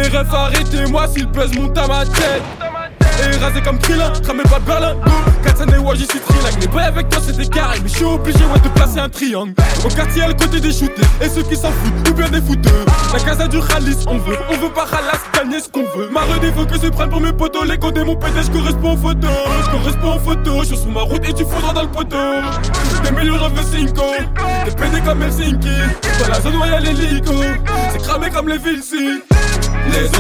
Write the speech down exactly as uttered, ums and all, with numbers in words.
refs arrêtez-moi s'il pèse monte à ma tête. Et rasé comme Krillin, cramé pas de Berlin. Katsan et Waj, j'y suis trilingue. Les boys avec toi c'est des carrés, mais je suis obligé ouais de placer un triangle. Au quartier à le côté des shootés, et ceux qui s'en foutent, ou bien des fouteux. La casa du Khalis, on veut, on veut pas Khalas, gagner ce qu'on veut. Ma redé faut que se prenne pour mes potos, les côtés mon pété, je correspond aux photos. Je correspond aux photos, je suis sur ma route et tu fondras dans le poteau. Des millions j'en veux cinco, t'es pédé comme Helsinki. Dans la zone où y'a l'hélico, c'est cramé comme les Vilsi. Les